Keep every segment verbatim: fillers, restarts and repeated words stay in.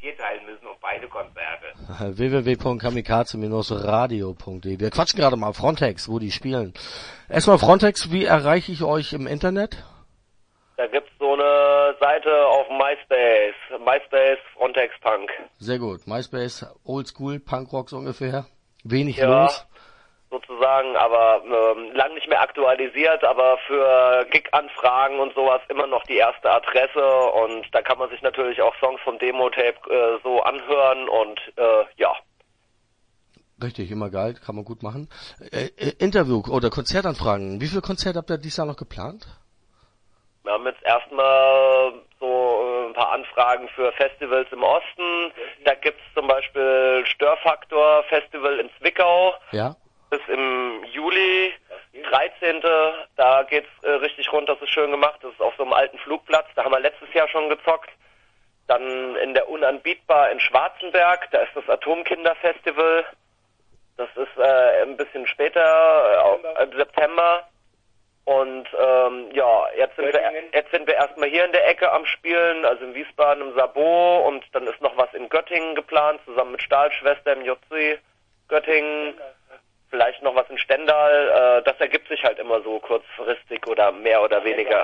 vierteilen müssen auf beide Konzerte. w w w punkt kamikaze radio punkt de. Wir quatschen gerade mal Frontex, wo die spielen. Erstmal Frontex, wie erreiche ich euch im Internet? Da gibt's so eine Seite auf MySpace. MySpace Frontex Punk. Sehr gut. MySpace, Oldschool, Punkrock so ungefähr. Wenig ja, los. Sozusagen, aber ähm, lang nicht mehr aktualisiert, aber für Gig-Anfragen und sowas immer noch die erste Adresse und da kann man sich natürlich auch Songs vom Demo-Tape äh, so anhören und äh, ja. Richtig, immer geil, kann man gut machen. Äh, äh, Interview oder Konzertanfragen. Wie viele Konzerte habt ihr dieses Jahr noch geplant? Wir haben jetzt erstmal so ein paar Anfragen für Festivals im Osten. Da gibt's zum Beispiel Störfaktor Festival in Zwickau. Ja. Bis im Juli, dreizehnten Da geht's äh, richtig rund, das ist schön gemacht. Das ist auf so einem alten Flugplatz. Da haben wir letztes Jahr schon gezockt. Dann in der Unanbietbar in Schwarzenberg. Da ist das Atomkinderfestival. Das ist äh, ein bisschen später, äh, im September. Und ähm, ja, jetzt sind, wir, jetzt sind wir erstmal hier in der Ecke am Spielen, also in Wiesbaden im Sabot und dann ist noch was in Göttingen geplant, zusammen mit Stahlschwester im J C Göttingen, vielleicht noch was in Stendal, äh, das ergibt sich halt immer so kurzfristig oder mehr oder weniger.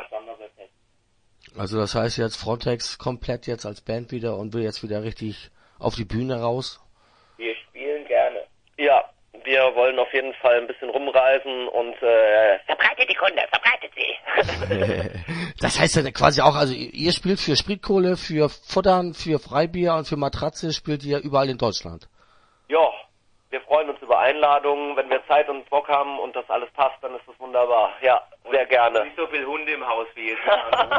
Also das heißt jetzt Frontex komplett jetzt als Band wieder und will jetzt wieder richtig auf die Bühne raus? Wir spielen gerne. Ja. Wir wollen auf jeden Fall ein bisschen rumreisen und äh, verbreitet die Kunde, verbreitet sie. Das heißt ja quasi auch, also ihr spielt für Spritkohle, für Futtern, für Freibier und für Matratze spielt ihr überall in Deutschland. Ja, wir freuen uns über Einladungen, wenn wir Zeit und Bock haben und das alles passt, dann ist das wunderbar. Ja, sehr gerne. Nicht so viel Hunde im Haus wie jetzt.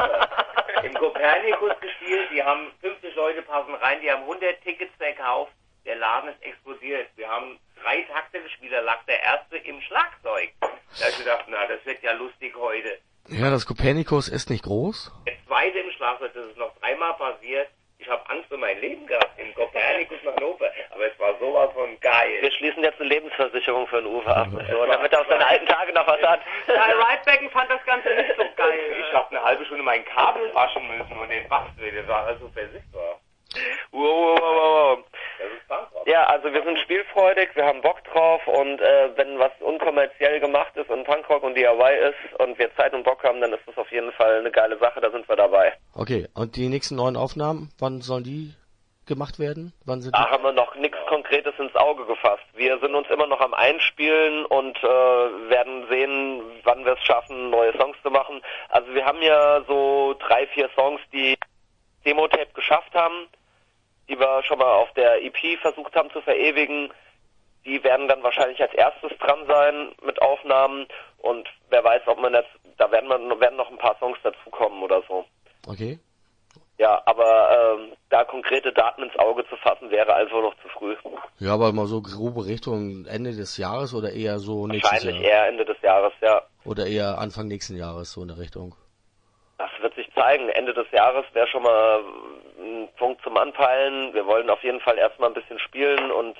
Im Kopernikus gespielt, die haben fünfzig Leute passen rein, die haben hundert Tickets verkauft. Der Laden ist explodiert. Wir haben drei Takte gespielt, da lag der erste im Schlagzeug. Da habe ich gedacht, na, das wird ja lustig heute. Ja, das Kopernikus ist nicht groß. Der zweite im Schlagzeug, das ist noch dreimal passiert. Ich habe Angst um mein Leben gehabt, im Kopernikus nach Hannover. Aber es war sowas von geil. Wir schließen jetzt eine Lebensversicherung für den Uwe ab, so, damit er auf seine alten Tage noch was hat. Herr Reitbecken fand das Ganze nicht so geil. Ich habe eine halbe Stunde mein Kabel waschen müssen und den Bastel, das war also versichtbar. Wow, wow, wow, wow. Ja, also wir sind spielfreudig, wir haben Bock drauf und äh, wenn was unkommerziell gemacht ist und Punkrock und D I Y ist und wir Zeit und Bock haben, dann ist das auf jeden Fall eine geile Sache, da sind wir dabei. Okay, und die nächsten neuen Aufnahmen, wann sollen die gemacht werden? Wann sind da die? haben wir noch nichts Konkretes ins Auge gefasst. Wir sind uns immer noch am Einspielen und äh, werden sehen, wann wir es schaffen, neue Songs zu machen. Also wir haben ja so drei, vier Songs, die Demo-Tape geschafft haben, die wir schon mal auf der E P versucht haben zu verewigen. Die werden dann wahrscheinlich als erstes dran sein mit Aufnahmen und wer weiß, ob man jetzt, da werden, wir, werden noch ein paar Songs dazukommen oder so. Okay. Ja, aber ähm, da konkrete Daten ins Auge zu fassen, wäre also noch zu früh. Ja, aber mal so grobe Richtung Ende des Jahres oder eher so nächstes Jahr? Wahrscheinlich eher Ende des Jahres, ja. Oder eher Anfang nächsten Jahres, so in der Richtung? Das wird sich zeigen. Ende des Jahres wäre schon mal ein Punkt zum Anpeilen. Wir wollen auf jeden Fall erstmal ein bisschen spielen und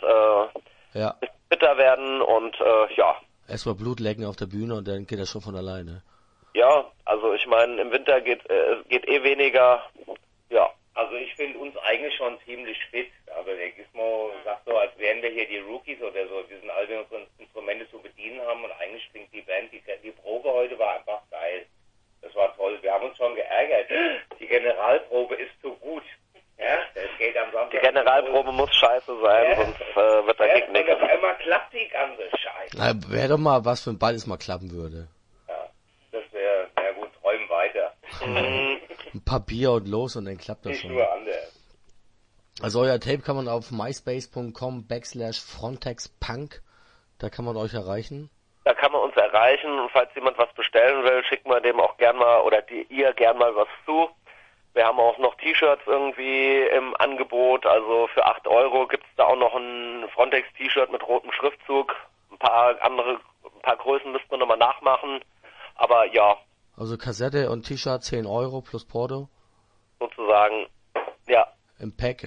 äh, ja. bitter werden und äh, ja. Erstmal Blut lecken auf der Bühne und dann geht das schon von alleine. Ja, also ich meine, im Winter geht äh, geht eh weniger. Ja. Also ich finde uns eigentlich schon ziemlich fit. Also der Gizmo sagt so, als wären wir hier die Rookies oder so, die sind alle unsere Instrumente zu bedienen haben und eigentlich klingt die Band, die, die Probe heute war einfach geil. Das war toll. Wir haben uns schon geärgert. Die Generalprobe ist zu gut. Ja, das geht am Sonntag. Die Generalprobe muss scheiße sein, ja, sonst äh, wird da ja, Gig nichts. Und auf einmal klappt die ganze Scheiße. Na, wäre doch mal was, wenn beides mal klappen würde. Ja, das wäre, na gut, träumen weiter. Ein paar Bier und los und dann klappt das Nicht schon. nur anders. Also euer Tape kann man auf myspace.com backslash frontexpunk, da kann man euch erreichen. Da kann man uns erreichen und falls jemand was bestellen will, schickt man dem auch gern mal oder die, ihr gern mal was zu. Wir haben auch noch T-Shirts irgendwie im Angebot, also für acht Euro gibt's da auch noch ein Frontex-T-Shirt mit rotem Schriftzug. Ein paar andere, ein paar Größen müssten wir nochmal nachmachen, aber ja. Also Kassette und T-Shirt zehn Euro plus Porto? Sozusagen, ja. Im Pack?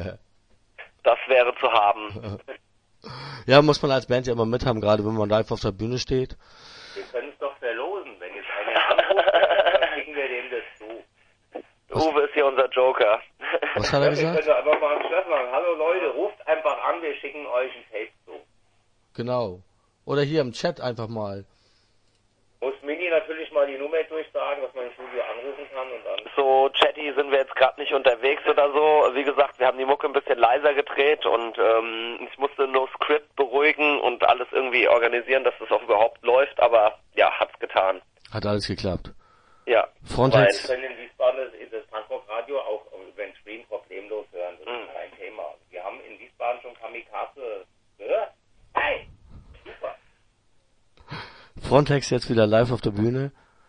Das wäre zu haben. Ja, muss man als Band ja immer mithaben, gerade wenn man live auf der Bühne steht. Wir können es doch verlosen, wenn jetzt einer anruft, dann schicken wir dem das zu. Uwe ist hier unser Joker. Was hat er gesagt? Wir können einfach mal einen Schluss machen. Hallo Leute, ruft einfach an, wir schicken euch ein Tape zu. Genau. Oder hier im Chat einfach mal. Muss Mini natürlich mal die Nummer durchsagen, dass man im Studio anrufen kann und dann... So chatty sind wir jetzt gerade nicht unterwegs oder so. Wie gesagt, wir haben die Mucke ein bisschen leiser gedreht und ähm, ich musste nur Script beruhigen und alles irgendwie organisieren, dass das auch überhaupt läuft, aber ja, hat's getan. Hat alles geklappt. Ja. Frontex. Wir können in Wiesbaden das, das Punkrock-Radio auch über den Stream problemlos hören. Das ist kein Thema. Wir haben in Wiesbaden schon Kamikaze gehört. Hey! Super! Frontex jetzt wieder live auf der Bühne.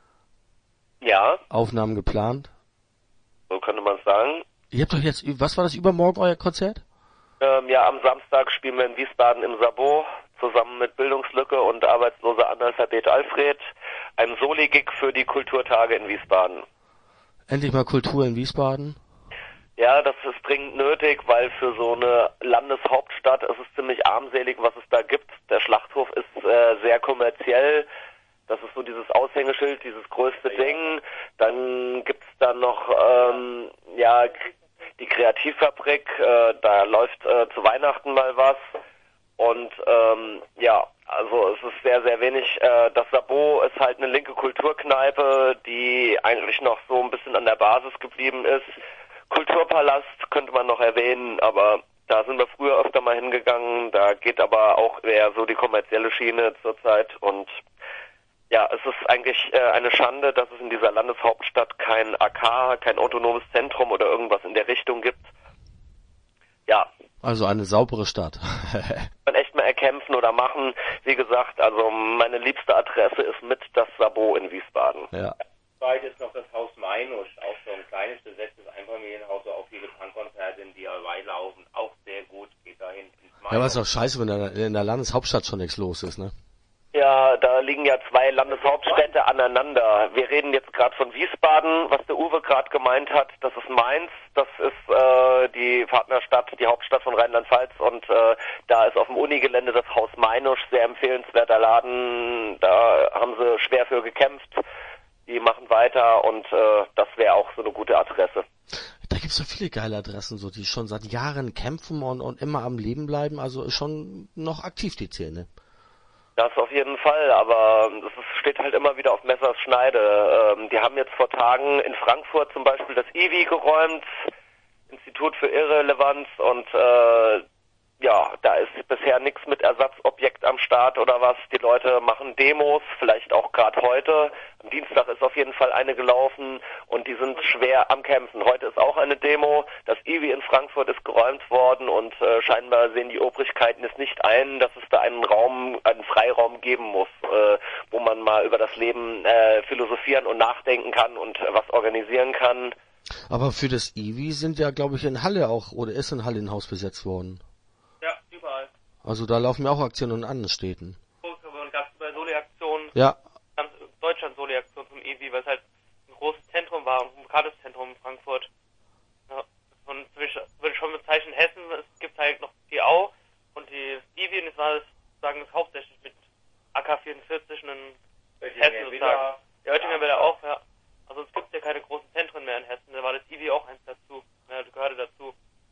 Ja. Aufnahmen geplant. So könnte man es sagen. Ihr habt doch jetzt, was war das übermorgen, euer Konzert? Ähm, ja, am Samstag spielen wir in Wiesbaden im Sabot zusammen mit Bildungslücke und arbeitsloser Analphabet Alfred. Ein Soli-Gig für die Kulturtage in Wiesbaden. Endlich mal Kultur in Wiesbaden. Ja, das ist dringend nötig, weil für so eine Landeshauptstadt ist es ziemlich armselig, was es da gibt. Der Schlachthof ist äh, sehr kommerziell. Das ist so dieses Aushängeschild, dieses größte Ding. Dann gibt's da noch ähm, ja die Kreativfabrik. Äh, da läuft äh, zu Weihnachten mal was. Und ähm, ja, also es ist sehr, sehr wenig. Äh, das Sabot ist halt eine linke Kulturkneipe, die eigentlich noch so ein bisschen an der Basis geblieben ist. Kulturpalast könnte man noch erwähnen, aber da sind wir früher öfter mal hingegangen. Da geht aber auch eher so die kommerzielle Schiene zurzeit. Und ja, es ist eigentlich äh, eine Schande, dass es in dieser Landeshauptstadt kein A K, kein autonomes Zentrum oder irgendwas in der Richtung gibt. Ja. Also eine saubere Stadt. Man echt mal erkämpfen oder machen. Wie gesagt, also meine liebste Adresse ist mit das Sabot in Wiesbaden. Ja. Zweit ist noch das Haus Meinusch, auch so ein kleines besetztes Einfamilienhaus, wo auch viele Punkkonzerte in D I Y laufen. Auch sehr gut, geht dahin ins Meinusch. Ja, aber ist doch scheiße, wenn da in der Landeshauptstadt schon nichts los ist, ne? Ja, da liegen ja zwei Landeshauptstädte aneinander. Wir reden jetzt gerade von Wiesbaden, was der Uwe gerade gemeint hat. Das ist Mainz, das ist äh, die Partnerstadt, die Hauptstadt von Rheinland-Pfalz und äh, da ist auf dem Unigelände das Haus Meinusch, sehr empfehlenswerter Laden. Da haben sie schwer für gekämpft. Die machen weiter und äh, das wäre auch so eine gute Adresse. Da gibt's so viele geile Adressen, so die schon seit Jahren kämpfen und, und immer am Leben bleiben. Also ist schon noch aktiv die Szene. Das auf jeden Fall, aber es steht halt immer wieder auf Messers Schneide. Ähm, die haben jetzt vor Tagen in Frankfurt zum Beispiel das I W I geräumt, Institut für Irrelevanz, und äh, ja, da ist bisher nichts mit Ersatzobjekt am Start oder was. Die Leute machen Demos, vielleicht auch gerade heute. Am Dienstag ist auf jeden Fall eine gelaufen und die sind schwer am Kämpfen. Heute ist auch eine Demo. Das I W I in Frankfurt ist geräumt worden und äh, scheinbar sehen die Obrigkeiten jetzt nicht ein, dass es da einen Raum, einen Freiraum geben muss, äh, wo man mal über das Leben äh, philosophieren und nachdenken kann und äh, was organisieren kann. Aber für das I W I sind ja, glaube ich, in Halle auch, oder ist in Halle ein Haus besetzt worden. Ja, überall. Also da laufen ja auch Aktionen in anderen Städten. Und gab es bei Soli-Aktionen, Ja. ganz Deutschland Soli-Aktionen zum I W I, weil es halt ein großes Zentrum war, ein lokales Zentrum in Frankfurt. Ja, und würde ich schon bezeichnen, Hessen, es gibt halt noch die Au und die I W I, und das war das, sagen das hauptsächlich mit A K vierundvierzig und in Hessen sozusagen. Ja, Oettinger will ja auch, ja. Also es gibt ja keine großen Zentren mehr in Hessen, da war das I W I auch eins dazu, ja, das gehörte dazu.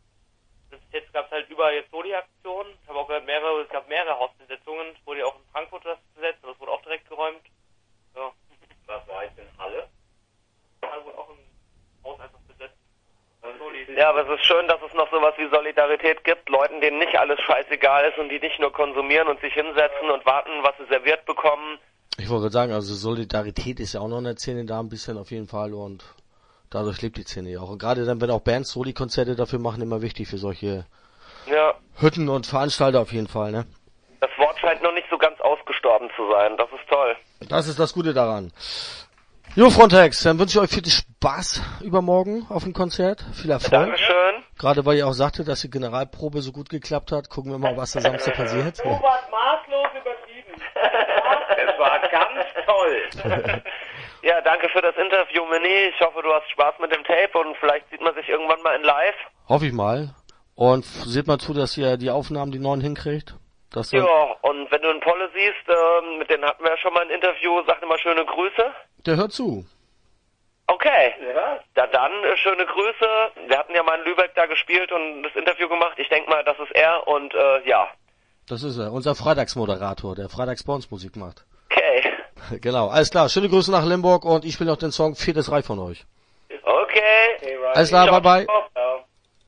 Das jetzt gab es halt überall jetzt Soli-Aktionen. Ich habe auch gehört, mehrere, es gab mehrere Hausbesetzungen. Es wurde ja auch in Frankfurt das besetzt, aber es wurde auch direkt geräumt. Ja. Was war jetzt in Halle? Da wurde auch ein Haus einfach besetzt. Soli. Ja, aber es ist schön, dass es noch sowas wie Solidarität gibt. Leuten, denen nicht alles scheißegal ist und die nicht nur konsumieren und sich hinsetzen und warten, was sie serviert bekommen. Ich wollte gerade sagen, also Solidarität ist ja auch noch in der Szene da ein bisschen auf jeden Fall und dadurch lebt die Szene ja auch. Und gerade dann, wenn auch Bands Soli-Konzerte dafür machen, immer wichtig für solche Ja. Hütten und Veranstalter auf jeden Fall, ne? Das Wort scheint noch nicht so ganz ausgestorben zu sein. Das ist toll. Das ist das Gute daran. Jo, Frontex, dann wünsche ich euch viel Spaß übermorgen auf dem Konzert. Viel Erfolg. Dankeschön. Gerade weil ihr auch sagte, dass die Generalprobe so gut geklappt hat. Gucken wir mal, was da Samstag passiert. Robert maßlos übertrieben. Das war ganz toll. Ja, danke für das Interview, Mini. Ich hoffe, du hast Spaß mit dem Tape und vielleicht sieht man sich irgendwann mal in live. Hoffe ich mal. Und seht mal zu, dass ihr die Aufnahmen, die neuen hinkriegt. Dass dann, Ja, und wenn du einen Polle siehst, ähm, mit denen hatten wir ja schon mal ein Interview, sag dir mal schöne Grüße. der hört zu. Okay. Ja. Da dann äh, schöne Grüße. Wir hatten ja mal in Lübeck da gespielt und das Interview gemacht. Ich denke mal, das ist er und äh, ja. Das ist er, unser Freitagsmoderator, der Freitags bei uns Musik macht. Okay. Genau, alles klar. Schöne Grüße nach Limburg und ich spiele noch den Song Viertes Reich von euch. Okay. Okay, right. Alles klar, Ciao. bye bye. Ciao.